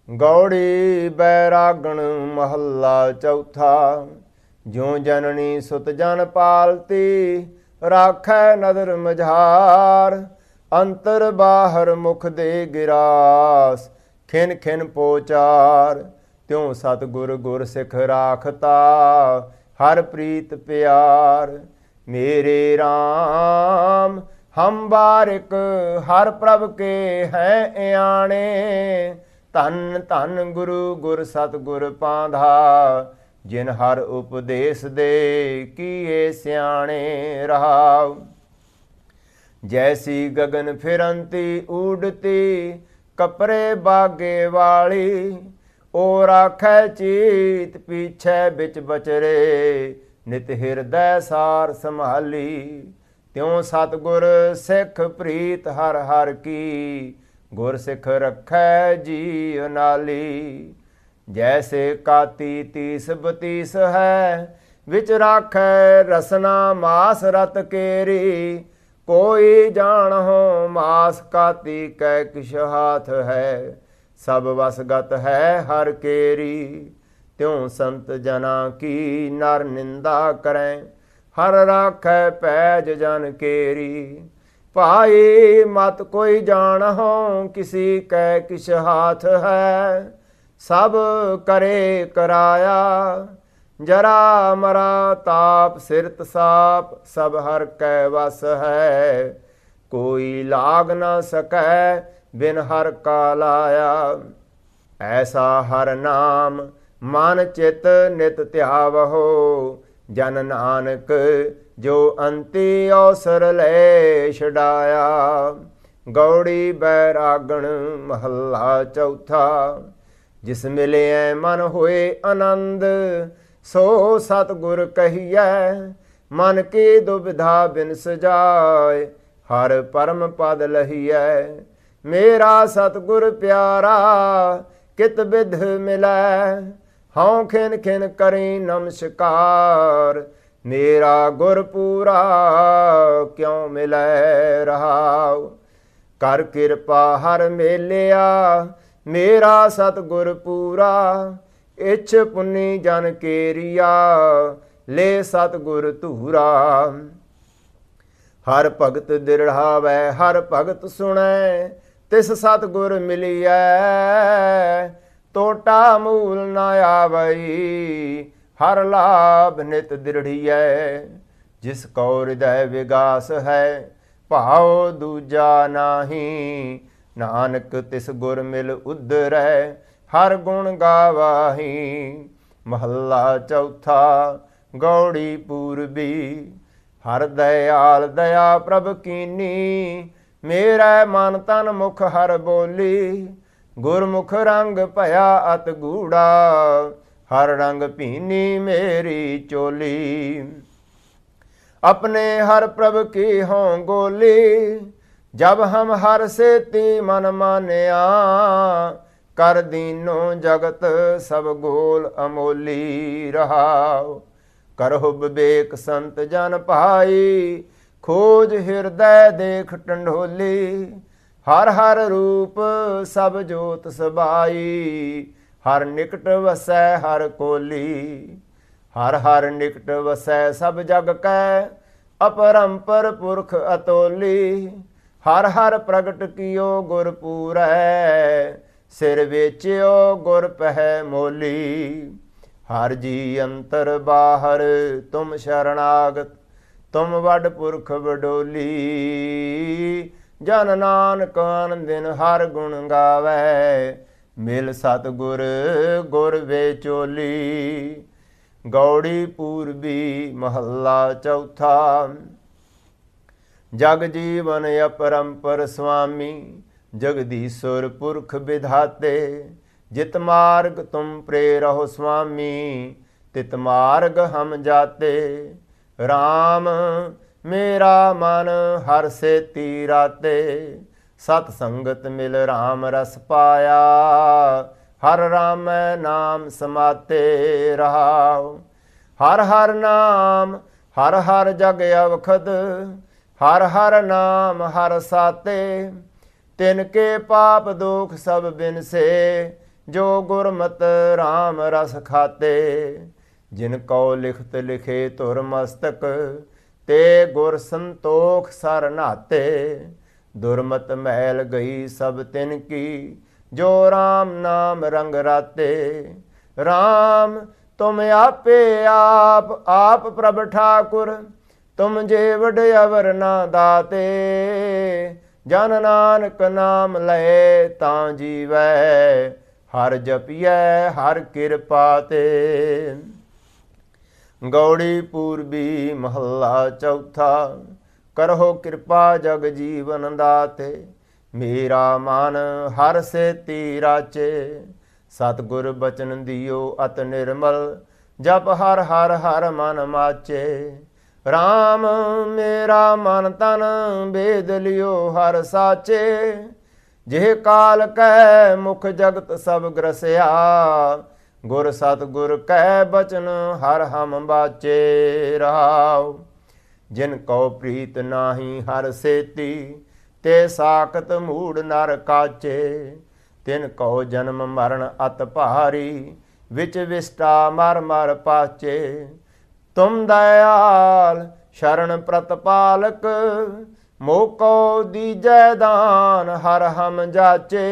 ਗੌੜੀ ਬੈਰਾਗਣ ਮਹੱਲਾ ਚੌਥਾ। ਜਿਉ ਜਨਨੀ ਸੁਤ ਜਨ ਪਾਲਤੀ, ਰਾਖੈ ਨਦਰ ਮਝਾਰ। ਅੰਤਰ ਬਾਹਰ ਮੁਖ ਦੇ ਗਿਰਾਸ, ਖਿਨ ਖਿਨ ਪੋਚਾਰ। ਤਿਉ ਸਤਿਗੁਰ ਗੁਰ ਸਿੱਖ ਰਾਖਤਾ, ਹਰ ਪ੍ਰੀਤ ਪਿਆਰ। ਮੇਰੇ RAM ਹਮ ਬਾਰਿਕ, ਹਰ ਪ੍ਰਭ ਕੇ ਹੈ ਇਆਣੇ। ਧੰਨ ਧੰਨ ਗੁਰੂ ਗੁਰ ਸਤਿਗੁਰ ਪਾਂਧਾ, ਜਿਨ ਹਰ ਉਪਦੇਸ ਦੇ ਕੀਏ ਸਿਆਣੇ ਰਹਾਉ। ਜੈਸੀ ਗਗਨ ਫਿਰੰਤੀ ਊਡਤੀ, ਕਪਰੇ ਬਾਗੇ ਵਾਲੀ। ਓ ਰਾਖੈ ਚੀਤ ਪੀਛੈ ਬਿਚ ਬਚਰੇ, ਨਿਤ ਹਿਰਦੈ ਸਾਰ ਸੰਭਾਲੀ। ਤਿਉ ਸਤਿਗੁਰ ਸਿੱਖ ਪ੍ਰੀਤ ਹਰ ਹਰ ਕੀ, ਗੁਰ ਸਿੱਖ ਰੱਖੈ ਜੀ ਨਾਲੀ। ਜੈਸੇ ਕਾਤੀ ਤੀਸ ਬਤੀਸ ਹੈ, ਵਿਚ ਰਾਖੈ ਰਸਨਾ ਮਾਸ ਰਤ ਕੇਰੀ। ਕੋਈ ਜਾਣਹੁ ਮਾਸ ਕਾਤੀ ਕੈ ਕਿਛ ਹਾਥ ਹੈ, ਸਭ ਵਸਗਤ ਹੈ ਹਰ ਕੇਰੀ। ਤਿਉ ਸੰਤ ਜਨਾ ਕੀ ਨਰ ਨਿੰਦਾ ਕਰੈ, ਹਰ ਰਾਖੈ ਪੈਜ ਜਨ ਕੇਰੀ। ਭਾਈ ਮਤ ਕੋਈ ਜਾਣਹੁ, ਕਿਸੀ ਕੈ ਕਿਛ ਹਾਥ ਹੈ, ਸਭ ਕਰੇ ਕਰਾਇਆ। ਜਰਾ ਮਰਾ ਤਾਪ ਸਿਰਤ ਸਾਪ, ਸਭ ਹਰ ਕੈ ਵਸ ਹੈ। ਕੋਈ ਲਾਗ ਨ ਸਕੈ, ਬਿਨ ਹਰ ਕਾ ਲਾਇਆ। ਐਸਾ ਹਰ ਨਾਮ ਮਨ ਚਿਤ ਨਿਤ ਧਿਆਵਹੁ, ਜਨ ਨਾਨਕ ਜੋ ਅੰਤੀ ਅਵਸਰ ਲੈ ਛਡਾਇਆ। ਗੌੜੀ ਬੈਰਾਗਣ ਮਹੱਲਾ ਚੌਥਾ। ਜਿਸ ਮਿਲਿਐ ਮਨ ਹੋਏ ਆਨੰਦ, ਸੋ ਸਤਿਗੁਰ ਕਹੀਐ। ਮਨ ਕੀ ਦੁਬਿਧਾ ਬਿਨ ਸਜਾਏ, ਹਰ ਪਰਮ ਪਦ ਲਹੀਐ। ਮੇਰਾ ਸਤਿਗੁਰ ਪਿਆਰਾ, ਕਿਤ ਬਿਧ ਮਿਲੈ। ਹਉ ਖਿਨ ਖਿਨ ਕਰੀ ਨਮਸਕਾਰ, ਮੇਰਾ ਗੁਰ ਪੂਰਾ ਕਿਉ ਮਿਲੈ ਰਹਾਉ। ਕਰ ਕਿਰਪਾ ਹਰ ਮੇਲਿਆ, ਮੇਰਾ ਸਤਿਗੁਰ ਪੂਰਾ। ਇਛ ਪੁੰਨੀ ਜਨ ਕੇਰੀਆ, ਲੈ ਸਤਿਗੁਰ ਧੂਰਾ। ਹਰ ਭਗਤ ਦਿਰੜਾਵੈ, ਹਰ ਭਗਤ ਸੁਣੈ। ਤਿਸ ਸਤਿਗੁਰ ਮਿਲੀਐ, ਟੋਟਾ ਮੂਲ ਨ ਆਵਈ। ਹਰ ਲਾਭ ਨਿਤ ਦਿਰੜੀਐ। ਜਿਸ ਕੋ ਹਿਰਦੈ ਵਿਗਾਸ ਹੈ, ਭਾਉ ਦੂਜਾ ਨਾਹੀ। ਨਾਨਕ ਤਿਸ ਗੁਰ ਮਿਲ ਉਧਰੈ, ਹਰ ਗੁਣ ਗਾਵਾਹੀ। ਮਹੱਲਾ ਚੌਥਾ। ਗੌੜੀ ਪੂਰਬੀ। ਹਰ ਦਇਆਲ ਦਇਆ ਪ੍ਰਭ ਕੀਨੀ, ਮੇਰਾ ਮਨ ਤਨ ਮੁਖ ਹਰ ਬੋਲੀ। ਗੁਰਮੁਖ ਰੰਗ ਭਇਆ ਅਤ ਗੂੜਾ, ਹਰ ਰੰਗ ਭੀਨੀ ਮੇਰੀ ਚੋਲੀ। अपने हर प्रभ की हों गोली, जब हम हर सेती मन मानिया। कर दीनो जगत सब गोल अमोली रहाओ। करहु विवेक संत जन भाई, खोज हृदय देख टंडोली। हर हर रूप सब जोत सबाई, हर निकट वसै हर कोली। हर हर निकट वसै सब जग कै, अपरंपर पुरख अतोली। हर हर प्रगट कियो गुर पूरै, सिर वेचियो गुर पह मोली। हर जी अंतर बाहर तुम शरणागत, तुम वड पुरख बडोली। जन नानक दिन हर गुण गावै, मिल सतगुर गुर वेचोली। गौड़ी पूर्वी। महला चौथा। जग जीवन अपरंपर स्वामी, जगदीश्वर पुरख विधाते। जित मार्ग तुम प्रेरहो स्वामी, तित मार्ग हम जाते। राम मेरा मन हर से तीराते, सत संगत मिल राम रस पाया। हर राम नाम समाते रहाओ। हर हर नाम हर हर जग अवखद, हर हर नाम हर साते। तिनके पाप दुख सब बिन से, जो गुरमत राम रस खाते। जिन कौ लिखत लिखे तुर मस्तक, ते गुर संतोख सर नाते। दुर्मत मैल गई सब तिन की, जो राम नाम रंग राते। राम तुम आपे आप प्रभ ठाकुर, तुम जेवड अवर ना दाते। जन नानक नाम लय तां जीवै, हर जपियै हर किरपा ते। गौड़ी पूर्वी महला चौथा, करहो कृपा जग जीवन दाते। मेरा मन हर से तीराचे, सतगुर बचन दियो अत निर्मल। जप हर हर हर मन माचे। राम मेरा मन तन भेद लियो हर साचे। जेह काल कै मुख जगत सब ग्रसया, गुर सतगुर कै बचन हर हम बाचे। रहाओ जिन कौ प्रीत नाही हर सेती, ते साखत मूढ़ नर काचे। तिन कौ जन्म मरण अत भारी, विच विष्टा मर मर पाचे। तुम दयाल शरण प्रतिपालक, मोको दीजै दान हर हम जाचे।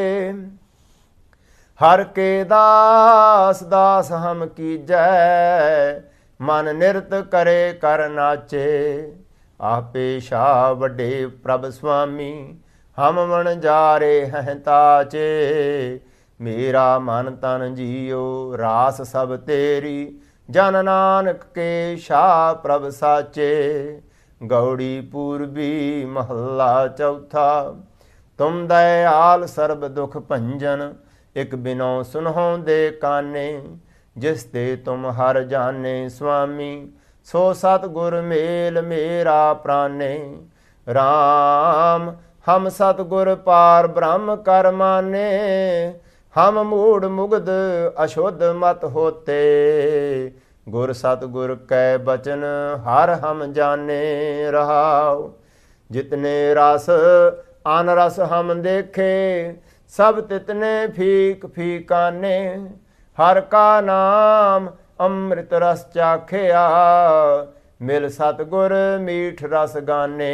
हर के दास दास हम कीजै, मन निरत करे कर नाचे। आपे शाह वड्डे प्रभ स्वामी, हम मन जारे हैं ताचे। मेरा मन तन जियो रास सब तेरी, जन नानक के शाह प्रभ साचे। गौड़ी पूर्वी महला चौथा, तुम दयाल सर्ब दुख भंजन। एक बिनो सुनहो दे काने, जिस ते तुम हर जाने स्वामी। सो सतगुर मेल मेरा प्राणे। राम हम सतगुर पार ब्रह्म कर माने। हम मूढ़ मुग्ध अशुद्ध मत होते, गुर सतगुर कै बचन हर हम जाने। रहाओ जितने रस अन रस हम देखे, सब तितने फीक फीकाने। हर का नाम अमृत रस चाखिया, मिल सतगुर मीठ रस गाने।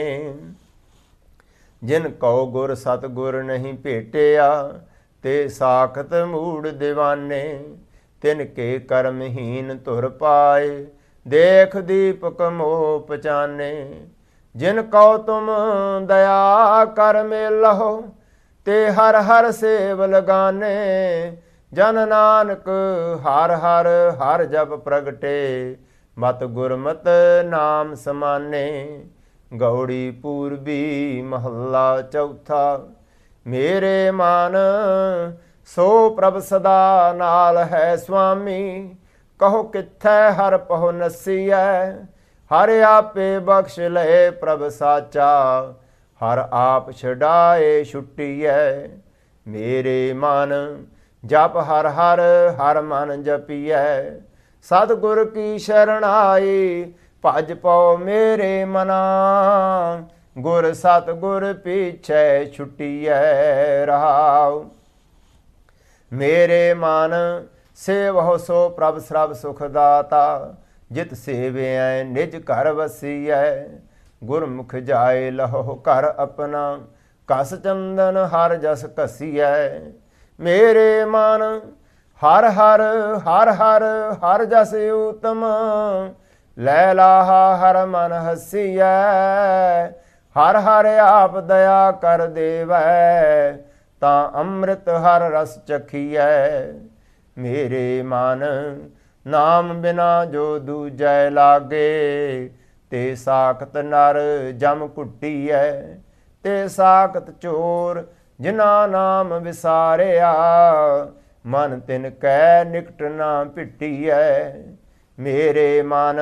जिन कौ गुर सतगुर नहीं भेटिया, ते साखत मूढ़ दीवाने। तिनके कर्महीन तुर पाए, देख दीपक मोह पहचाने। जिन कौ तुम दया कर मेलहो, ते हर हर सेव लगाने। जन नानक हर हर हर जप प्रगटे, मत गुरमत नाम समाने। गौड़ी पूर्वी महला चौथा, मेरे मन सो प्रभ सदा नाल है स्वामी। कहो किथै हर पहो नसीयै, हर आपे बख्श लए प्रभ साचा। हर आप छड़ाए छुट्टीऐ, मेरे मन जप हर हर हर मन जपियै। सतगुर की शरण आई, भज पौ मेरे मना। गुर सतगुर पीछे छुट्टीऐ। रहाओ मेरे मन सेवहो सो प्रभ सरब सुख दाता। जित सेवै निज घर वसीऐ, गुरमुख जाए लहो कर अपना। कस चंदन हर जस कसीऐ, मेरे मन हर हर हर हर हर जस उत्तम। लै लाहा हर मन हसीऐ, हर हर आप दया कर देवै। तां अमृत हर रस चखीऐ, मेरे मन नाम बिना जो दूजै लागे। ते साखत नर जम कुट्टीऐ, ते साखत चोर जिना नाम विसारिया। मन तिन कै निकट ना पिट्टीऐ, मेरे मन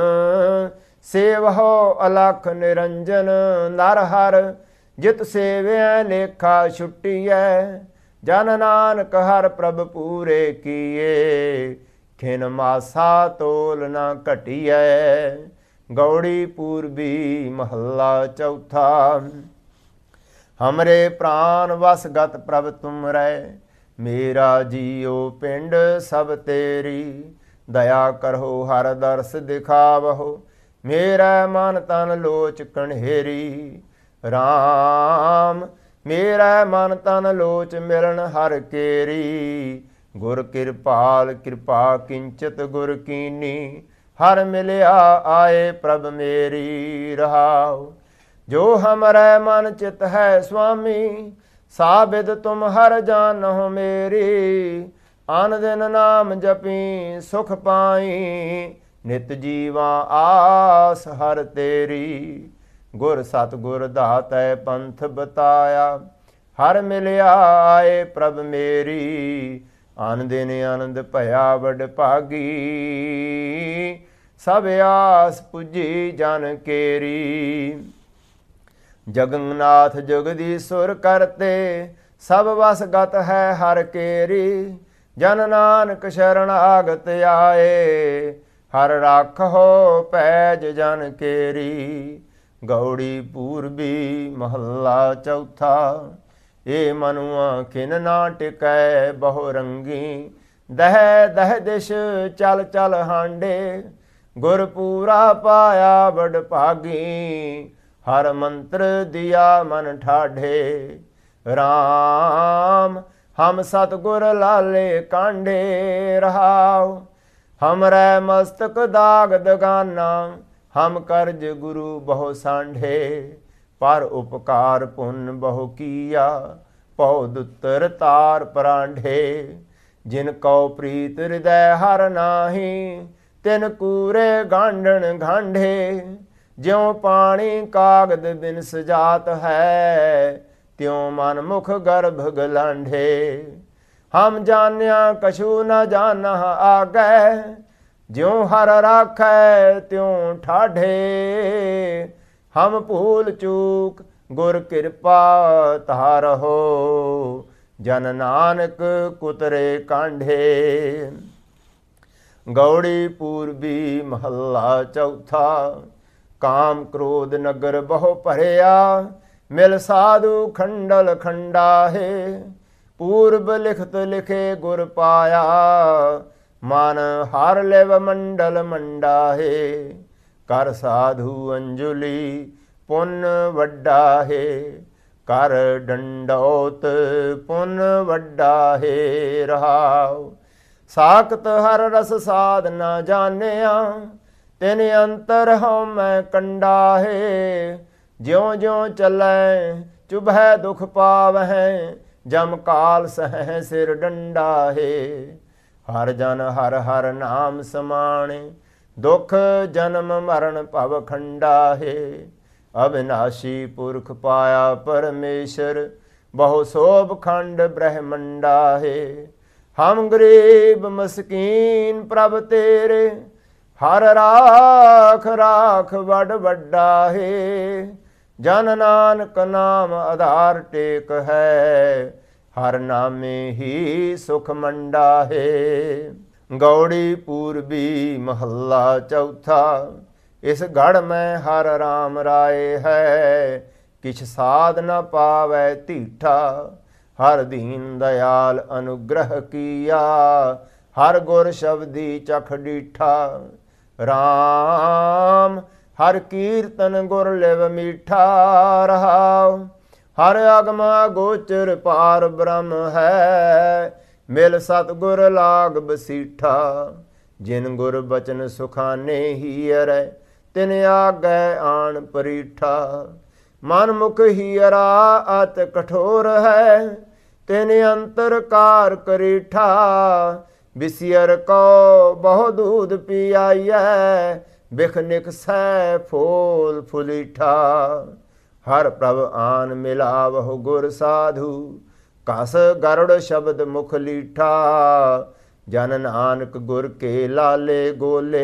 सेवहो अलख निरंजन। नर हर जित सेवै लेखा छुट्टीऐ। जन नानक हर प्रभ पूरे किए, खिन मासा तोल न घटीऐ। गौड़ी पूर्वी महला चौथा, हमरे प्राण वस गत प्रभ तुम रै। ਮੇਰਾ ਜੀਉ ਪਿੰਡ ਸਭ ਤੇਰੀ, ਦਇਆ ਕਰੋ ਹਰ ਦਰਸ ਦਿਖਾਵਹੁ, ਮੇਰਾ ਮਨ ਤਨ ਲੋਚ ਕਣੇਰੀ। ਰਾਮ ਮੇਰਾ ਮਨ ਤਨ ਲੋਚ ਮਿਲਣ ਹਰ ਕੇਰੀ, ਗੁਰ ਕਿਰਪਾਲ ਕਿਰਪਾ ਕਿੰਚਿਤ ਗੁਰ ਕੀਨੀ, ਹਰ ਮਿਲਿਆ ਆਏ ਪ੍ਰਭ ਮੇਰੀ। ਰਹਾਉ ਜੋ ਹਮਰੇ ਮਨ ਚਿਤ ਹੈ ਸੁਆਮੀ, ਸਾਬਿਦ ਤੁਮ ਹਰ ਜਾਨਹੁ ਮੇਰੀ। ਆਨ ਦਿਨ ਨਾਮ ਜਪੀ ਸੁਖ ਪਾਈ, ਨਿਤ ਜੀਵਾ ਆਸ ਹਰ ਤੇਰੀ। ਗੁਰ ਸਤਿਗੁਰ ਦਾਤੈ ਪੰਥ ਬਤਾਇਆ, ਹਰ ਮਿਲਿਆ ਆਏ ਪ੍ਰਭ ਮੇਰੀ। ਆਨ ਦਿਨ ਆਨੰਦ ਭਇਆ ਵਡ ਭਾਗੀ, ਸਭ ਆਸ ਪੁੱਜੀ ਜਨ ਕੇਰੀ। ਜਗਨਨਾਥ ਜਗਦੀਸ਼ੁਰ ਕਰਤੇ, ਸਭ ਵਸ ਗਤ ਹੈ ਹਰ ਕੇਰੀ। ਜਨ ਨਾਨਕ ਸ਼ਰਣਾਗਤ ਆਏ, ਹਰ ਰਾਖੋ ਪੈਜ ਜਨ ਕੇਰੀ। ਗੌੜੀ ਪੂਰਬੀ ਮਹੱਲਾ ਚੌਥਾ, ਏ ਮਨੁਆ ਖਿਨ ਨਾ ਟਿਕੈ ਬਹੁ ਰੰਗੀ। ਦਹਿ ਦਹਿ ਦਿਸ਼ ਚਲ ਚਲ ਹਾਂਡੇ, ਗੁਰ ਪੂਰਾ ਪਾਇਆ ਵਡ ਭਾਗੀ। ਹਰ ਮੰਤਰ ਦਿਆ ਮਨ ਠਾਢੇ, ਰਾਮ ਹਮ ਸਤਿਗੁਰ ਲਾਲੇ ਕਾਂਢੇ। ਰਹਾਉ ਹਮਰੇ ਮਸਤਕ ਦਾਗ ਦਗਾਨਾ, ਹਮ ਕਰਜ ਗੁਰੂ ਬਹੁ ਸਾਂਢੇ। ਪਰ ਉਪਕਾਰ ਪੁੰਨ ਬਹੁ ਕੀਆ, ਪਉ ਦੁੱਤਰ ਤਾਰ ਪਰਾਂਢੇ। ਜਿਨ ਕਉ ਪ੍ਰੀਤ ਹਿਰਦੈ ਹਰ ਨਾਹੀ, ਤਿਨ ਕੂਰੇ ਗਾਂਢਣ ਗਾਂਢੇ। ਜਿਉ ਪਾਣੀ ਕਾਗਦ ਬਿਨ ਸਜਾਤ ਹੈ, ਤਿਉ ਮਨ ਮੁਖ ਗਰਭ ਗਲਾਂਢੇ। ਹਮ ਜਾਣਿਆ ਕਛੂ ਨ ਜਾਨਹ ਆਗੈ, ਜਿਉ ਹਰ ਰਾਖੈ ਤਿਉ ਠਾਢੇ। ਹਮ ਭੂਲ ਚੂਕ ਗੁਰ ਕਿਰਪਾ ਤਾਰਹੁ, ਜਨ ਨਾਨਕ ਕੁਤਰੇ ਕਾਂਢੇ। ਗੌੜੀ ਪੂਰਬੀ ਮਹੱਲਾ ਚੌਥਾ, ਕਾਮ ਕ੍ਰੋਧ ਨਗਰ ਬਹੁ ਭਰਿਆ, ਮਿਲ ਸਾਧੂ ਖੰਡਲ ਖੰਡਾਹੇ। ਪੂਰਬ ਲਿਖਤ ਲਿਖੇ ਗੁਰ ਪਾਇਆ, ਮਨ ਹਰ ਲਿਵ ਮੰਡਲ ਮੰਡਾਹੇ। ਕਰ ਸਾਧੂ ਅੰਜੁਲੀ ਪੁੰਨ ਵੱਡਾ ਹੈ, ਕਰ ਡੰਡੌਤ ਪੁੰਨ ਵੱਡਾ ਹੈ। ਰਹਾਉ ਸਾਖਤ ਹਰ ਰਸ ਸਾਧ ਨਾ ਜਾਣਿਆ, ਤਿਨ ਅੰਤਰ ਹਉਮੈ ਕੰਡਾ ਹੈ। ਜਿਉ ਜਿਉ ਚੱਲੈ ਚੁਭੈ ਦੁਖ ਪਾਵਹਿ, ਜਮ ਕਾਲ ਸਹਿ ਸਿਰ ਡੰਡਾ ਹੈ। ਹਰ ਜਨ ਹਰ ਹਰ ਨਾਮ ਸਮਾਣੇ, ਦੁਖ ਜਨਮ ਮਰਨ ਭਵ ਖੰਡਾ ਹੈ। ਅਬਿਨਾਸ਼ੀ ਪੁਰਖ ਪਾਇਆ ਪਰਮੇਸ਼ਰ, ਬਹੁ ਸੋਭ ਖੰਡ ਬ੍ਰਹਮੰਡਾ ਹੈ। ਹਮ ਗਰੀਬ ਮਸਕੀਨ ਪ੍ਰਭ ਤੇਰੇ, ਹਰ ਰਾਖ ਰਾਖ ਵਡ ਵੱਡਾ ਹੈ। ਜਨ ਨਾਨਕ ਨਾਮ ਆਧਾਰ ਟੇਕ ਹੈ, ਹਰ ਨਾਮੇ ਹੀ ਸੁਖ ਮੰਡਾ ਹੈ। ਗੌੜੀ ਪੂਰਬੀ ਮਹੱਲਾ ਚੌਥਾ, ਇਸ ਗੜ ਮੈਂ ਹਰ ਰਾਮ ਰਾਏ ਹੈ। ਕਿਛ ਸਾਧ ਨ ਪਾਵੈ ਧੀਠਾ, ਹਰ ਦੀਨ ਦਇਆਲ ਅਨੁਗ੍ਰਹ ਕੀਆ। ਹਰ ਗੁਰ ਸ਼ਬਦੀ ਚਖ ਡੀਠਾ, ਰਾਮ ਹਰ ਕੀਰਤਨ ਗੁਰ ਲਿਵ ਮੀਠਾ। ਰਹਾਉ ਹਰ ਅਗਮਾ ਗੋਚਰ ਪਾਰ ਬ੍ਰਹਮ ਹੈ, ਮਿਲ ਸਤਿਗੁਰ ਲਾਗ ਬਸੀਠਾ। ਜਿਨ ਗੁਰ ਬਚਨ ਸੁਖਾਨੇ ਹੀ ਅਰੈ, ਤਿਨ ਆਗੈ ਆਣ ਪਰੀਠਾ। ਮਨ ਮੁਖ ਹੀ ਅਰਾ ਅਤ ਕਠੋਰ ਹੈ, ਤਿਨ ਅੰਤਰ ਕਾਰ ਕਰੀਠਾ। ਬਿਸਿਅਰ ਕੋ ਬਹੁ ਦੂਧ ਪੀਆਈਐ, ਬਿਖ ਨਿਕਸੈ ਫੋਲ ਫੁਲੀਠਾ। ਹਰ ਪ੍ਰਭ ਆਨ ਮਿਲਾਵਹੁ ਗੁਰ ਸਾਧੂ, ਕਸ ਗਰੁੜ ਸ਼ਬਦ ਮੁਖ ਲੀਠਾ। ਜਨ ਨਾਨਕ ਗੁਰ ਕੇ ਲਾਲੇ ਗੋਲੇ,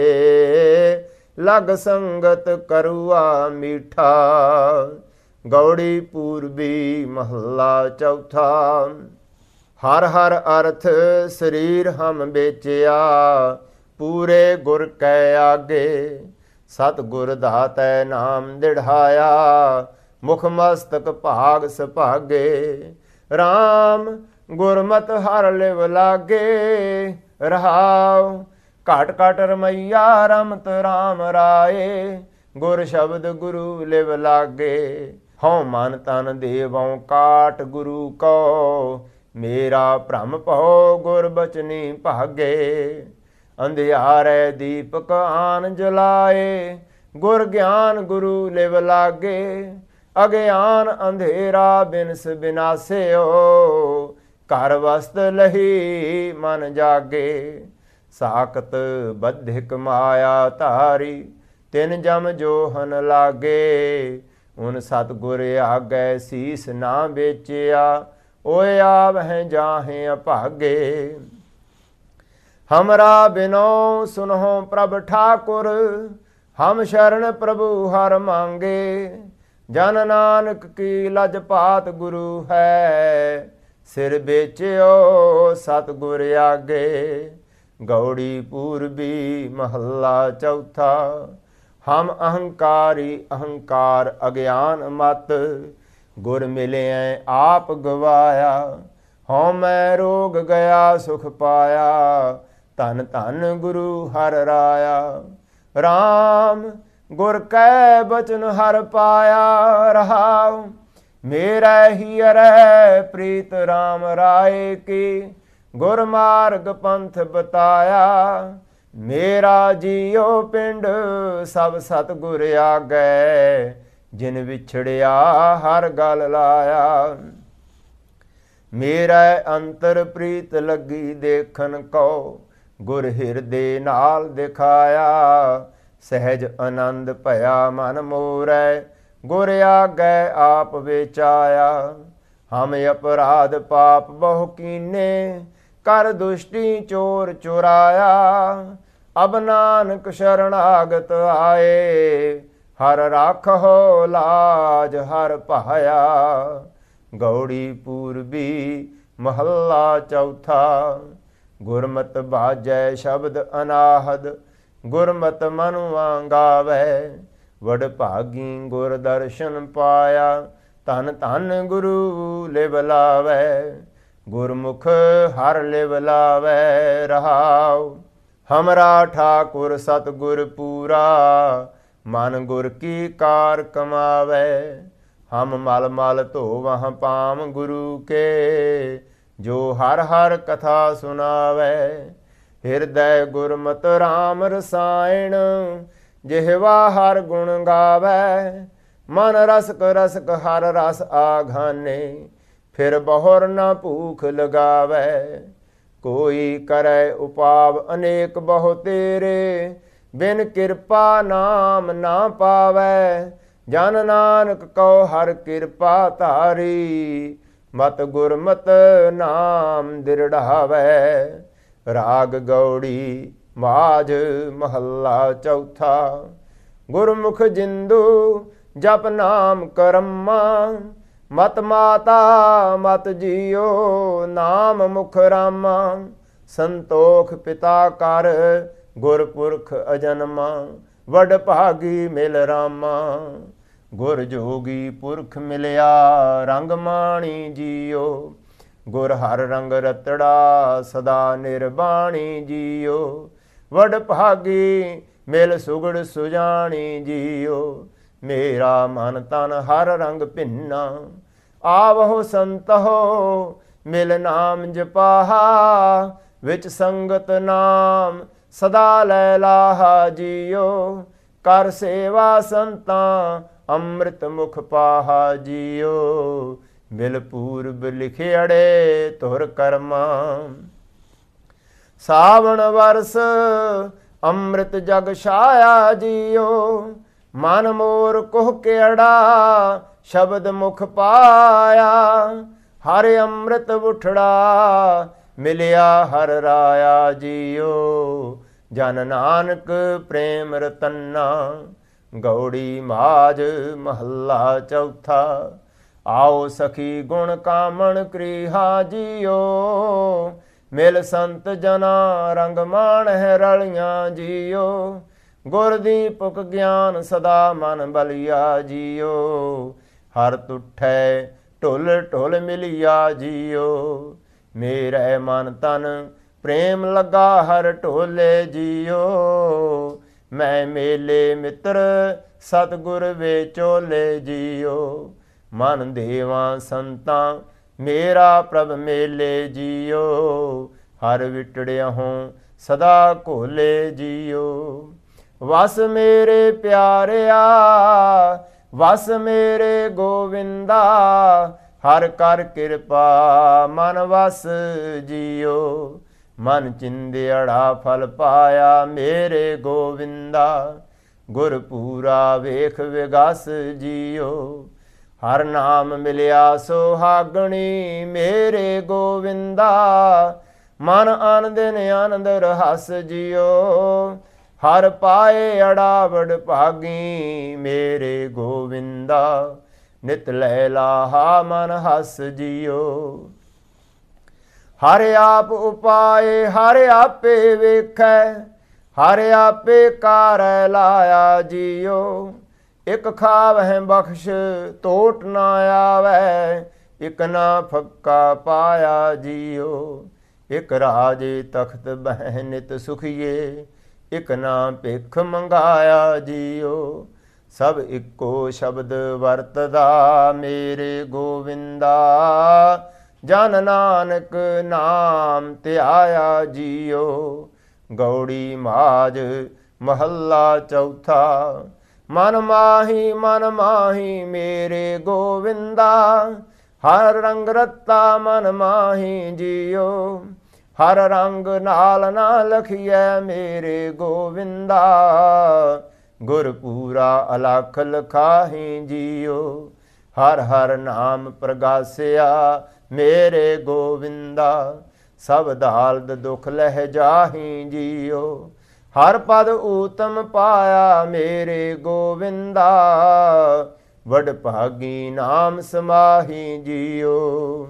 ਲਗ ਸੰਗਤ ਕਰੁਆ ਮੀਠਾ। ਗੌੜੀ ਪੂਰਬੀ ਮਹੱਲਾ ਚੌਥਾ, ਹਰ ਹਰ ਅਰਥ ਸਰੀਰ ਹਮ ਵੇਚਿਆ, ਪੂਰੇ ਗੁਰ ਕੈ ਆਗੇ। ਸਤਿਗੁਰ ਦਾਤੈ ਨਾਮ ਦਿੜਾਇਆ, ਮੁਖ ਮਸਤਕ ਭਾਗ ਸੁਭਾਗੇ। ਰਾਮ ਗੁਰਮਤਿ ਹਰਿ ਲਿਵ ਲਾਗੇ। ਰਹਾਉ ਘਟ ਘਟ ਰਮਈਆ ਰਮਤ ਰਾਮ ਰਾਏ। ਗੁਰ ਸ਼ਬਦ ਗੁਰੂ ਲਿਵ ਲਾਗੇ। ਹਉ ਮਨ ਤਨ ਦੇਵਉ ਕਾਟ ਗੁਰੂ ਕੋ। ਮੇਰਾ ਭ੍ਰਮ ਭਉ ਗੁਰ ਬਚਨੀ ਭਾਗੇ। ਅੰਧਿਆਰੇ ਦੀਪਕ ਆਨ ਜਲਾਏ। ਗੁਰ ਗਿਆਨ ਗੁਰੂ ਲਿਵ ਲਾਗੇ। ਅਗਿਆਨ ਅੰਧੇਰਾ ਬਿਨਸ ਬਿਨਾਸਿਓ। ਘਰ ਵਸਤ ਲਹੀ ਮਨ ਜਾਗੇ। ਸਾਕਤ ਬੱਧਿਕ ਮਾਇਆ ਧਾਰੀ। ਤਿਨ ਜਮ ਜੋਹਨ ਲਾਗੇ। ਉਨ ਸਤਿਗੁਰ ਆਗੈ ਸੀਸ ਨਾ ਵੇਚਿਆ। ਓਏ ਆਵਹਿ ਜਾਹੇ ਅਭਾਗੇ। ਹਮਰਾ ਬਿਨੋ ਸੁਨਹੁ ਪ੍ਰਭ ਠਾਕੁਰ। ਹਮ ਸ਼ਰਨ ਪ੍ਰਭੂ ਹਰ ਮੰਗੇ। ਜਨ ਨਾਨਕ ਕੀ ਲਜ ਪਾਤ ਗੁਰੂ ਹੈ। ਸਿਰ ਵੇਚਿਓ ਸਤਿਗੁਰ ਆਗੇ। ਗੌੜੀ ਪੂਰਬੀ ਮਹੱਲਾ ਚੌਥਾ। ਹਮ ਅਹੰਕਾਰੀ ਅਹੰਕਾਰ ਅਗਿਆਨ ਮਤ। ਗੁਰ ਮਿਲਿਐ ਆਪ ਗਵਾਇਆ। ਹਉ ਮੈਂ ਰੋਗ ਗਿਆ ਸੁਖ ਪਾਇਆ। ਧਨ ਧਨ ਗੁਰੂ ਹਰਿ ਰਾਇਆ। ਰਾਮ ਗੁਰ ਕੈ ਬਚਨ ਹਰਿ ਪਾਇਆ। ਰਹਾਉ ਮੇਰਾ ਹੀ ਅਰੈ ਪ੍ਰੀਤ ਰਾਮ ਰਾਏ ਕੀ। ਗੁਰ ਮਾਰਗ ਪੰਥ ਬਤਾਇਆ। ਮੇਰਾ ਜੀਉ ਪਿੰਡ ਸਭ ਸਤਿਗੁਰ ਆਗੈ। ਜਿਨ ਵਿਛੜਿਆ ਹਰ ਗਲ ਲਾਇਆ। ਮੇਰਾ ਅੰਤਰ ਪ੍ਰੀਤ ਲੱਗੀ ਦੇਖਣ ਕੋ। ਗੁਰ ਹਿਰਦੇ ਨਾਲ ਦਿਖਾਇਆ। ਸਹਿਜ ਆਨੰਦ ਭਇਆ ਮਨ ਮੋਰੈ। ਗੁਰ ਆਗੈ ਆਪ ਵਿਚਾਇਆ। ਹਮ ਅਪਰਾਧ ਪਾਪ ਬਹੁ ਕੀਨੇ। ਕਰ ਦੁਸ਼ਟੀ ਚੋਰ ਚੁਰਾਇਆ। ਅਬ ਨਾਨਕ ਸ਼ਰਣਾਗਤ ਆਏ। ਹਰ ਰਾਖਹੁ ਲਾਜ ਹਰ ਭਾਇਆ। ਗੌੜੀ ਪੂਰਬੀ ਮਹੱਲਾ ਚੌਥਾ। ਗੁਰਮਤਿ ਬਾਜੈ ਸ਼ਬਦ ਅਨਾਹਦ। ਗੁਰਮਤਿ ਮਨੁਆ ਗਾਵੈ। ਵਡ ਭਾਗੀ ਗੁਰ ਦਰਸ਼ਨ ਪਾਇਆ। ਧਨ ਧਨ ਗੁਰੂ ਲਿਵ ਲਾਵੈ। ਗੁਰਮੁਖ ਹਰਿ ਲਿਵ ਲਾਵੈ। ਰਹਾਉ ਹਮਰਾ ਠਾਕੁਰ ਸਤਿਗੁਰ ਪੂਰਾ। ਮਨ ਗੁਰ ਕੀ ਕਾਰ ਕਮਾਵੈ। ਹਮ ਮਲ ਮਲ ਧੋਵਹ ਪਾਮ ਗੁਰੂ ਕੇ। ਜੋ ਹਰ ਹਰ ਕਥਾ ਸੁਨਾਵੈ। ਹਿਰਦੈ ਗੁਰਮਤਿ ਰਾਮ ਰਸਾਇਣ। ਜਿਹਵਾ ਹਰ ਗੁਣ ਗਾਵੈ। ਮਨ ਰਸਕ ਰਸਕ ਹਰ ਰਸ ਆਘਾਨੇ। ਫਿਰ ਬਹੁਰ ਨ ਭੂਖ ਲਗਾਵੈ। ਕੋਈ ਕਰੈ ਉਪਾਵ ਅਨੇਕ ਬਹੁ ਤੇਰੇ। ਬਿਨ ਕਿਰਪਾ ਨਾਮ ਨਾ ਪਾਵੈ। ਜਨ ਨਾਨਕ ਕਉ ਹਰ ਕਿਰਪਾ ਧਾਰੀ। ਮਤ ਗੁਰਮਤਿ ਨਾਮ ਦਿਰੜਾਵੈ। ਰਾਗ ਗੌੜੀ ਮਾਝ ਮਹੱਲਾ ਚੌਥਾ। ਗੁਰਮੁਖ ਜਿੰਦੂ ਜਪ ਨਾਮ ਕਰਮਾ। ਮਤ ਮਾਤਾ ਮਤ ਜੀਓ ਨਾਮ ਮੁਖ ਰਾਮਾ। ਸੰਤੋਖ ਪਿਤਾ ਕਰ ਗੁਰਪੁਰਖ ਅਜਨਮਾ। ਵਡ ਭਾਗੀ ਮਿਲ ਰਾਮਾ। ਗੁਰ ਜੋਗੀ ਪੁਰਖ ਮਿਲਿਆ ਰੰਗ ਮਾਣੀ ਜੀਓ। ਗੁਰ ਹਰ ਰੰਗ ਰਤੜਾ ਸਦਾ ਨਿਰਬਾਣੀ ਜੀਓ। ਵਡ ਭਾਗੀ ਮਿਲ ਸੁਗੜ ਸੁਜਾਣੀ ਜੀਓ। ਮੇਰਾ ਮਨ ਤਨ ਹਰ ਰੰਗ ਭਿੰਨਾ। ਆਵਹੁ ਸੰਤਹੁ ਮਿਲ ਨਾਮ ਜਪਾਹਾ। ਵਿਚ ਸੰਗਤ ਨਾਮ ਸਦਾ ਲੈ ਲਾਹਾ ਜੀਓ। ਕਰ ਸੇਵਾ ਸੰਤਾਂ ਅੰਮ੍ਰਿਤ ਮੁਖ ਪਾਹਾ ਜੀਓ। ਮਿਲ ਪੂਰਬ ਲਿਖਿਆੜੇ ਧੁਰ ਕਰਮਾ। ਸਾਵਣ ਵਰਸ ਅੰਮ੍ਰਿਤ ਜਗ ਛਾਇਆ ਜੀਓ। ਮਨ ਮੋਰ ਕੁਹ ਕਿਹੜਾ ਸ਼ਬਦ ਮੁਖ ਪਾਇਆ। ਹਰ ਅੰਮ੍ਰਿਤ ਉਠੜਾ ਮਿਲਿਆ ਹਰ ਰਾਇਆ ਜੀਓ। ਜਨ ਨਾਨਕ ਪ੍ਰੇਮ ਰਤਨਾ। ਗੌੜੀ ਮਾਝ ਮਹੱਲਾ ਚੌਥਾ। ਆਓ ਸਖੀ ਗੁਣ ਕਾਮਣ ਕ੍ਰੀਹਾ ਜੀਓ। ਮਿਲ ਸੰਤ ਜਨਾ ਰੰਗ ਮਾਣਹਿ ਰਲੀਆਂ ਜੀਓ। ਗੁਰ ਦੀਪਕ ਗਿਆਨ ਸਦਾ ਮਨ ਬਲਿਆ ਜੀਓ। ਹਰ ਤੁਠੈ ਢੁਲ ਢੁਲ ਮਿਲਿਆ ਜੀਓ। ਮੇਰੇ ਮਨ ਤਨ ਪ੍ਰੇਮ ਲੱਗਾ ਹਰ ਢੋਲੇ ਜੀਓ। ਮੈਂ ਮੇਲੇ ਮਿੱਤਰ ਸਤਿਗੁਰ ਵੇਚੋਲੇ ਜੀਓ। ਮਨ ਦੇਵਾਂ ਸੰਤਾਂ ਮੇਰਾ ਪ੍ਰਭ ਮੇਲੇ ਜੀਓ। ਹਰ ਵਿਟੜਿਆ ਹੋਂ ਸਦਾ ਘੋਲੇ ਜੀਓ। ਵਸ ਮੇਰੇ ਪਿਆਰਿਆ ਵਸ ਮੇਰੇ ਗੋਵਿੰਦਾ। ਹਰ ਕਰ ਕਿਰਪਾ ਮਨ ਵਸ ਜੀਓ। ਮਨ ਚਿੰਦਿਆੜਾ ਫਲ ਪਾਇਆ ਮੇਰੇ ਗੋਵਿੰਦਾ। ਗੁਰ ਪੂਰਾ ਵੇਖ ਵਿਗਸ ਜੀਓ। ਹਰ ਨਾਮ ਮਿਲਿਆ ਸੁਹਾਗਣੀ ਮੇਰੇ ਗੋਵਿੰਦਾ। ਮਨ ਆਨੰਦਿਨ ਆਨੰਦ ਰਹਸ ਜੀਓ। ਹਰ ਪਾਏ ਅੜਾਵੜ ਭਾਗੀ ਮੇਰੇ ਗੋਵਿੰਦਾ। ਨਿਤ ਲੈ ਲਾਹਾ ਮਨ ਹਸ ਜੀਓ। ਹਰ ਆਪ ਉਪਾਏ ਹਰ ਆਪੇ ਵੇਖੈ। ਹਰ ਆਪੇ ਕਾਰੈ ਲਾਇਆ ਜੀਓ। ਇਕ ਖਾਵਹਿ ਬਖਸ਼ ਟੋਟ ਨਾ ਆਵੈ। ਇਕ ਨਾ ਫੱਕਾ ਪਾਇਆ ਜੀਓ। ਇਕ ਰਾਜੇ ਤਖਤ ਬਹਿ ਨਿਤ ਸੁਖੀਏ। ਇਕ ਨਾ ਭਿਖ ਮੰਗਾਇਆ ਜੀਓ। ਸਭ ਇੱਕੋ ਸ਼ਬਦ ਵਰਤਦਾ ਮੇਰੇ ਗੋਵਿੰਦਾ। ਜਨ ਨਾਨਕ ਨਾਮ ਧਿਆਇਆ ਜੀਓ। ਗੌੜੀ ਮਾਝ ਮਹੱਲਾ ਚੌਥਾ। ਮਨ ਮਾਹੀ ਮੇਰੇ ਗੋਵਿੰਦਾ। ਹਰ ਰੰਗ ਰਤਾ ਮਨ ਮਾਹੀ ਜੀਓ। ਹਰ ਰੰਗ ਨਾਲ ਨਾ ਲਖੀਐ ਮੇਰੇ ਗੋਵਿੰਦਾ। ਗੁਰ ਪੂਰਾ ਅਲਖ ਲਖਾਹੀ ਜੀਓ। ਹਰ ਹਰ ਨਾਮ ਪ੍ਰਗਾਸਿਆ ਮੇਰੇ ਗੋਵਿੰਦਾ। ਸਭ ਦਾਲਦ ਦੁਖ ਲਹਿ ਜਾਹੀ ਜੀਓ। ਹਰ ਪਦ ਊਤਮ ਪਾਇਆ ਮੇਰੇ ਗੋਵਿੰਦਾ। ਵਡ ਭਾਗੀ ਨਾਮ ਸਮਾਹੀ ਜੀਓ।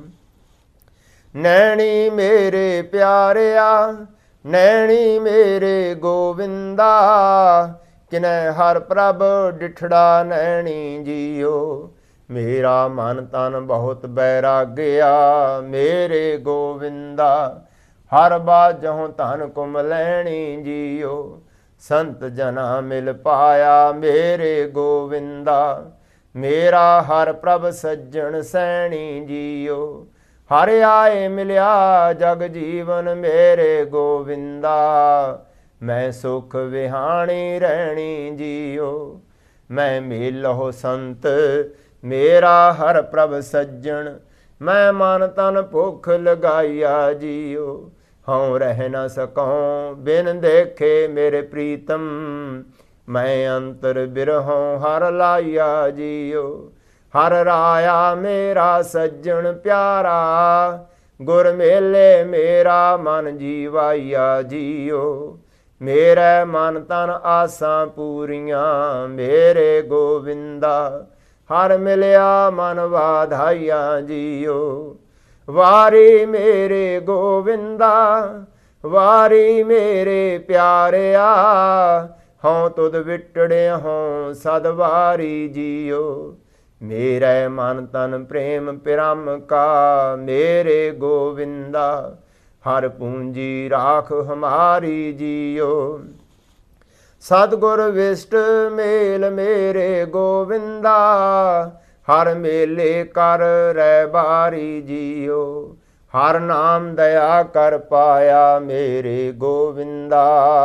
ਨੈਣੀ ਮੇਰੇ ਪਿਆਰਿਆ ਨੈਣੀ ਮੇਰੇ ਗੋਵਿੰਦਾ। ਕਿਨੈ ਹਰ ਪ੍ਰਭ ਡਿਠੜਾ ਨੈਣੀ ਜੀਓ। ਮੇਰਾ ਮਨ ਤਨ ਬਹੁਤ ਬੈਰਾਗਿਆ ਮੇਰੇ ਗੋਵਿੰਦਾ। ਹਰ ਬਾਝੋਂ ਧਨ ਕੁਮ ਲੈਣੀ ਜੀਓ। ਸੰਤ ਜਨਾ ਮਿਲ ਪਾਇਆ ਮੇਰੇ ਗੋਵਿੰਦਾ। ਮੇਰਾ ਹਰ ਪ੍ਰਭ ਸੱਜਣ ਸੈਣੀ ਜੀਓ। ਹਰ ਆਏ ਮਿਲਿਆ ਜਗ ਜੀਵਨ ਮੇਰੇ ਗੋਵਿੰਦਾ। ਮੈਂ ਸੁਖ ਵਿਹਾਣੀ ਰਹਿਣੀ ਜੀਓ। ਮੈਂ ਮੇਲਹੁ ਸੰਤ ਮੇਰਾ ਹਰ ਪ੍ਰਭ ਸੱਜਣ। ਮੈਂ ਮਨ ਤਨ ਭੁੱਖ ਲਗਾਈਆ ਜੀਓ। ਹਉ ਰਹਿ ਨ ਸਕਉ ਬਿਨ ਦੇਖੇ ਮੇਰੇ ਪ੍ਰੀਤਮ। ਮੈਂ ਅੰਤਰ ਬਿਰਹੋਂ ਹਰ ਲਾਈਆ ਜੀਓ। ਹਰ ਰਾਇਆ ਮੇਰਾ ਸੱਜਣ ਪਿਆਰਾ। ਗੁਰ ਮੇਲੇ ਮੇਰਾ ਮਨ ਜੀਵਾਈਆ ਜੀਓ। ਮੇਰੇ ਮਨ ਤਨ ਆਸਾਂ ਪੂਰੀਆਂ ਮੇਰੇ ਗੋਵਿੰਦਾ। ਹਰ ਮਿਲਿਆ ਮਨ ਵਾਧਾਈਆ ਜੀਓ। ਵਾਰੀ ਮੇਰੇ ਗੋਵਿੰਦਾ ਵਾਰੀ ਮੇਰੇ ਪਿਆਰਿਆ। ਹਉ ਤੁਧ ਵਿਟੜਿਆ ਹਉ ਸਦ ਵਾਰੀ ਜੀਓ। ਮੇਰੇ ਮਨ ਤਨ ਪ੍ਰੇਮ ਪਿਰਮ ਕਾ ਮੇਰੇ ਗੋਵਿੰਦਾ। ਹਰ ਪੂੰਜੀ ਰਾਖ ਹਮਾਰੀ ਜੀਓ। ਸਤਿਗੁਰ ਵਿਸ਼ਟ ਮੇਲ ਮੇਰੇ ਗੋਵਿੰਦਾ। ਹਰ ਮੇਲੇ ਕਰ ਰਹਿ ਬਾਰੀ ਜੀਓ। ਹਰ ਨਾਮ ਦਇਆ ਕਰ ਪਾਇਆ ਮੇਰੇ ਗੋਵਿੰਦਾ।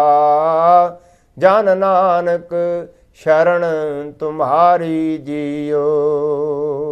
ਜਨ ਨਾਨਕ ਸ਼ਰਨ ਤੁਮਹਾਰੀ ਜੀਓ।